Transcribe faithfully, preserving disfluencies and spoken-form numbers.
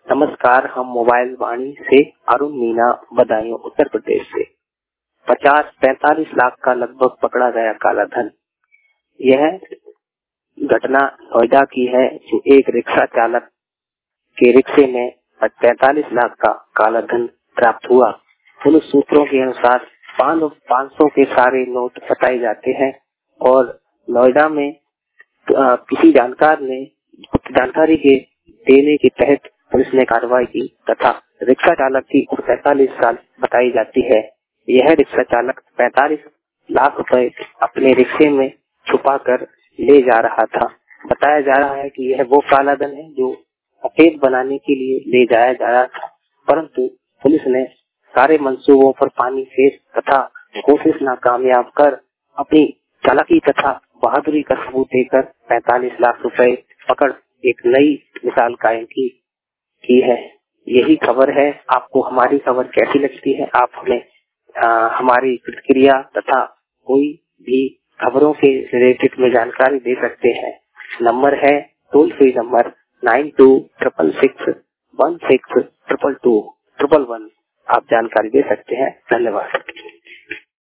नमस्कार, हम मोबाइल वाणी से अरुण मीना बदायूं उत्तर प्रदेश से। पचास पैंतालीस लाख का लगभग पकड़ा गया काला धन। यह घटना नोएडा की है, जो एक रिक्शा चालक के रिक्शे में पैंतालीस लाख का काला धन प्राप्त हुआ। पुलिस सूत्रों के अनुसार पाँच सौ के सारे नोट बताए जाते हैं और नोएडा में आ, किसी जानकार ने जानकारी के देने के तहत पुलिस ने कार्रवाई की तथा रिक्शा चालक की उम्र पैंतालीस साल बताई जाती है। यह रिक्शा चालक पैंतालीस लाख रुपए अपने रिक्शे में छुपा कर ले जा रहा था। बताया जा रहा है कि यह वो काला धन है जो सफेद बनाने के लिए ले जाया जा रहा था, परंतु पुलिस ने सारे मंसूबों पर पानी फेर तथा कोशिश नाकामयाब कर अपनी चालाकी तथा बहादुरी का सबूत देकर पैंतालीस लाख रुपए पकड़ एक नई मिसाल कायम की की है। यही खबर है। आपको हमारी खबर कैसी लगती है? आप हमें आ, हमारी प्रतिक्रिया तथा कोई भी खबरों के रिलेटेड में जानकारी दे सकते हैं। नंबर है toll free number nine two triple six one six triple two triple one. आप जानकारी दे सकते हैं। धन्यवाद।